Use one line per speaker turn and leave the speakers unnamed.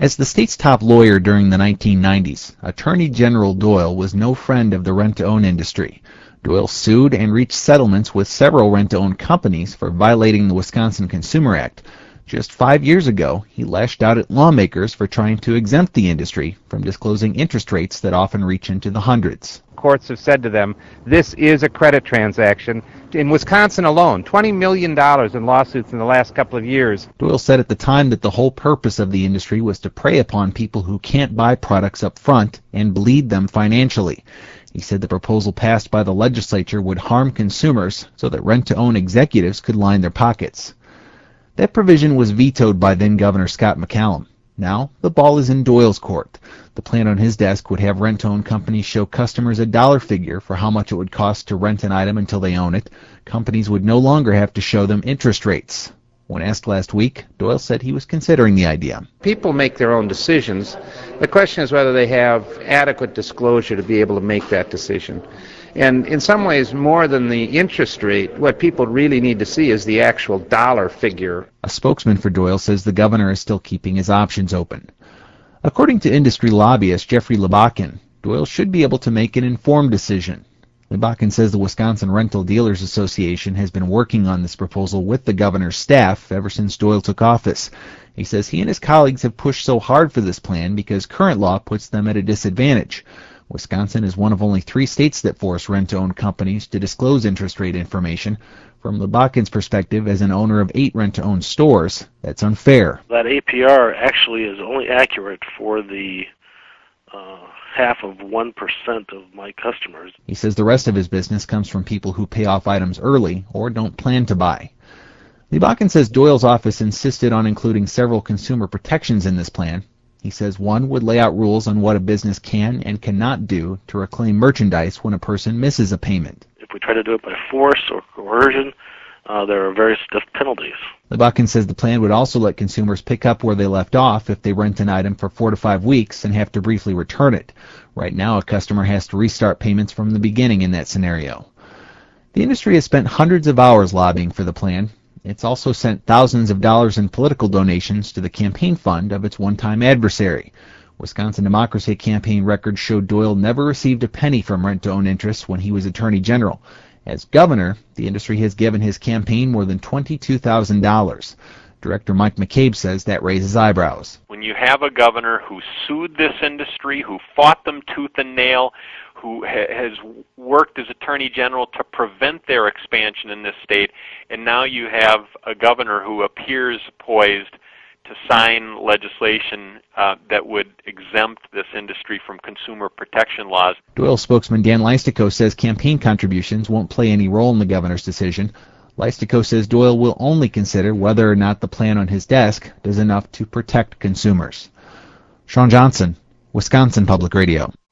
As the state's top lawyer during the 1990s, Attorney General Doyle was no friend of the rent-to-own industry. Doyle sued and reached settlements with several rent-to-own companies for violating the Wisconsin Consumer Act. Just 5 years ago, he lashed out at lawmakers for trying to exempt the industry from disclosing interest rates that often reach into the hundreds.
Courts have said to them, this is a credit transaction. In Wisconsin alone, $20 million in lawsuits in the last couple of years.
Doyle said at the time that the whole purpose of the industry was to prey upon people who can't buy products up front and bleed them financially. He said the proposal passed by the legislature would harm consumers so that rent-to-own executives could line their pockets. That provision was vetoed by then-Governor Scott McCallum. Now, the ball is in Doyle's court. The plan on his desk would have rent-to-own companies show customers a dollar figure for how much it would cost to rent an item until they own it. Companies would no longer have to show them interest rates. When asked last week, Doyle said he was considering the idea.
People make their own decisions. The question is whether they have adequate disclosure to be able to make that decision. And in some ways, more than the interest rate, what people really need to see is the actual dollar figure.
A spokesman for Doyle says the governor is still keeping his options open. According to industry lobbyist Jeffrey Lebakin, Doyle should be able to make an informed decision. Lebakin says the Wisconsin Rental Dealers Association has been working on this proposal with the governor's staff ever since Doyle took office. He says he and his colleagues have pushed so hard for this plan because current law puts them at a disadvantage. Wisconsin is one of only 3 states that force rent-to-own companies to disclose interest rate information. From Lebakin's perspective, as an owner of 8 rent-to-own stores, that's unfair.
That APR actually is only accurate for the half of 1% of my customers.
He says the rest of his business comes from people who pay off items early or don't plan to buy. Lebakin says Doyle's office insisted on including several consumer protections in this plan. He says one would lay out rules on what a business can and cannot do to reclaim merchandise when a person misses a payment.
If we try to do it by force or coercion, there are very stiff penalties.
Lebakin says the plan would also let consumers pick up where they left off if they rent an item for 4 to 5 weeks and have to briefly return it. Right now, a customer has to restart payments from the beginning in that scenario. The industry has spent hundreds of hours lobbying for the plan. It's also sent thousands of dollars in political donations to the campaign fund of its one-time adversary. Wisconsin Democracy Campaign records show Doyle never received a penny from rent-to-own interests when he was Attorney General. As governor, the industry has given his campaign more than $22,000. Director Mike McCabe says that raises eyebrows.
When you have a governor who sued this industry, who fought them tooth and nail, who has worked as Attorney General to prevent their expansion in this state, and now you have a governor who appears poised to sign legislation that would exempt this industry from consumer protection laws.
Doyle spokesman Dan Leistico says campaign contributions won't play any role in the governor's decision. Leistico says Doyle will only consider whether or not the plan on his desk does enough to protect consumers. Sean Johnson, Wisconsin Public Radio.